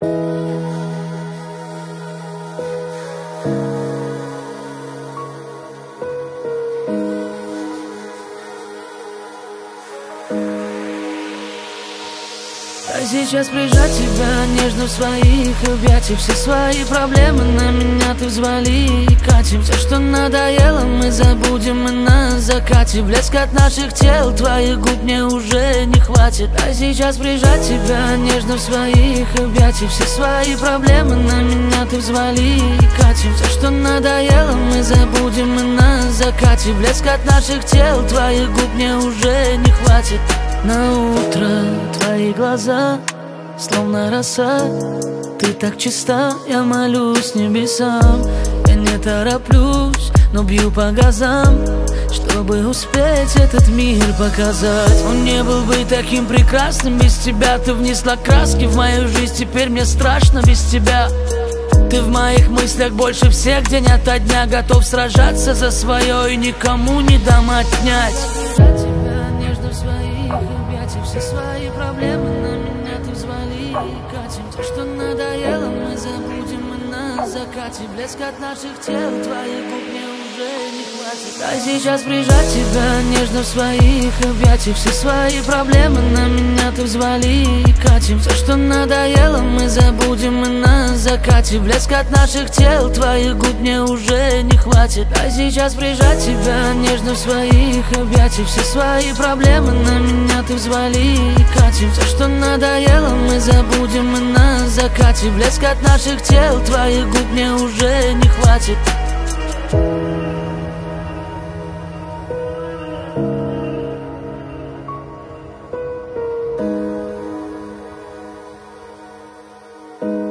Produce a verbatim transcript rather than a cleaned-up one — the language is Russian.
А сейчас прижать тебя нежно в своих объятиях. Все свои проблемы на меня ты взвали и катим. Все, что надоело, мы забудем и на закате. Блеск от наших тел, твоих губ мне уже не хватит. А сейчас прижать тебя нежно в своих объятиях. Все свои проблемы на меня ты взвали и катим. Все, что надоело, мы забудем и на закате. Блеск от наших тел, твоих губ мне уже не хватит. На утро твои глаза, словно роса, ты так чиста, я молюсь небесам. Я не тороплюсь, но бью по газам, чтобы успеть этот мир показать. Он не был бы таким прекрасным без тебя. Ты внесла краски в мою жизнь, теперь мне страшно без тебя. Ты в моих мыслях больше всех, день ото дня. Готов сражаться за свое и никому не дам отнять. Все свои проблемы на меня ты взвали и катим. То, что надоело, мы забудем и на закате. Блеск от наших тел, твоих губ мне уже не хватит. А сейчас прижать тебя нежно в своих объятиях. Все свои проблемы на меня ты взвали и катим. Все, что надоело, мы забудем и на закате. Блеск от наших тел, твоих губ мне уже не хватит. А сейчас прижать тебя нежно в своих объятиях. Все свои проблемы на меня ты взвали и катим. Все, что надоело, мы забудем и на закате. Блеск от наших тел, твоих губ мне уже не хватит. Thank you.